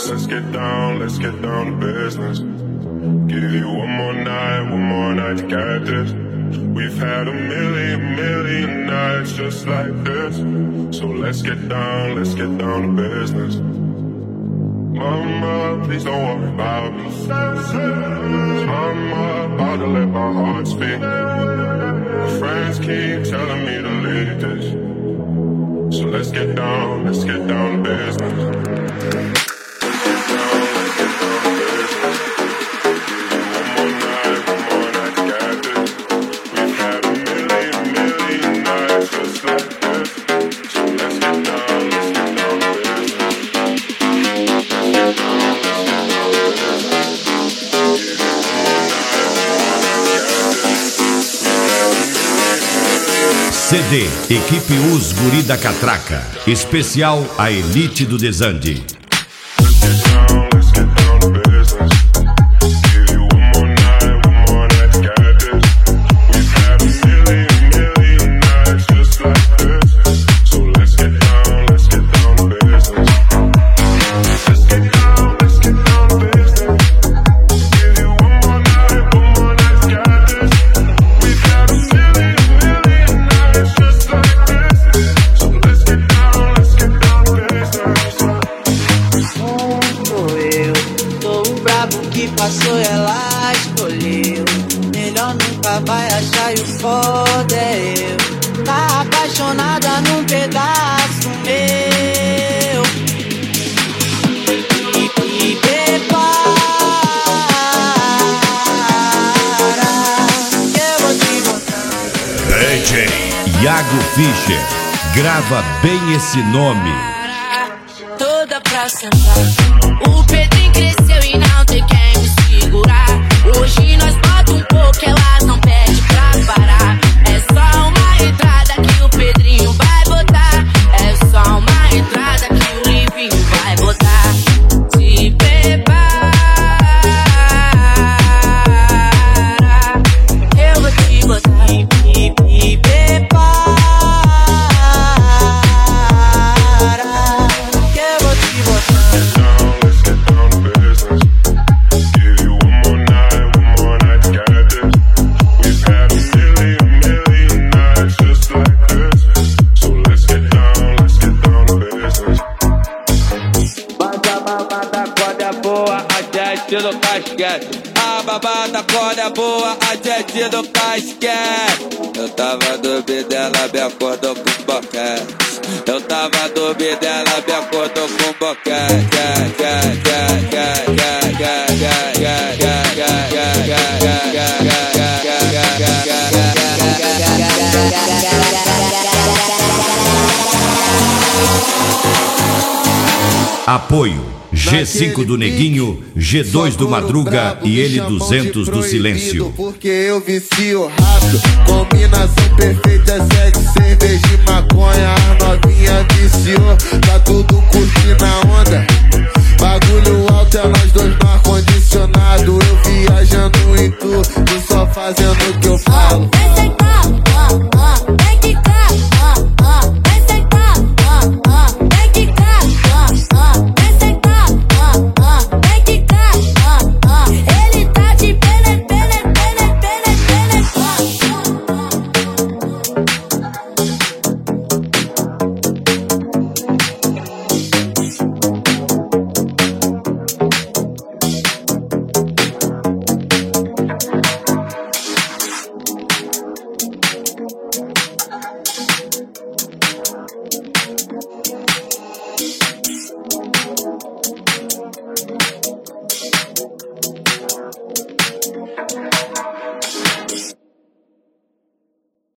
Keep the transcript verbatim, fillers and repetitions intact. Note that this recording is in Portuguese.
Let's get down, let's get down to business. Give you one more night, one more night to get this. We've had a million, million nights just like this. So let's get down, let's get down to business. Mama, please don't worry about me. I'm about to let my heart speak. My friends keep telling me to leave this. So let's get down, let's get down to business. C D, Equipe Os Guri da Catraca, especial a elite do Desande. Passou, ela escolheu. Melhor nunca vai achar, e o foda é eu. Tá apaixonada num pedaço meu. E, e prepara, que eu vou te botar. D J Iago Fischer, grava bem esse nome. Toda pra sentar. O Pedrinho cresceu e não tem quem me segurar. Hoje nós bota um pouco, elas não pedem pra parar. É só uma entrada que o Pedrinho vai botar. É só uma entrada que o Livinho vai botar. Se prepara, eu vou te botar. E, e, e prepara, que eu vou te botar. Do casquete, a babada quando é boa, a gente do casquete. Eu tava dormindo, ela me acordou com boquete. Eu tava dormindo, ela me acordou com boquete. Apoio G cinco do Neguinho, G dois do Madruga e L duzentos do Silêncio. Porque eu vicio rápido, combinação perfeita, sexo, cerveja e maconha, as novinhas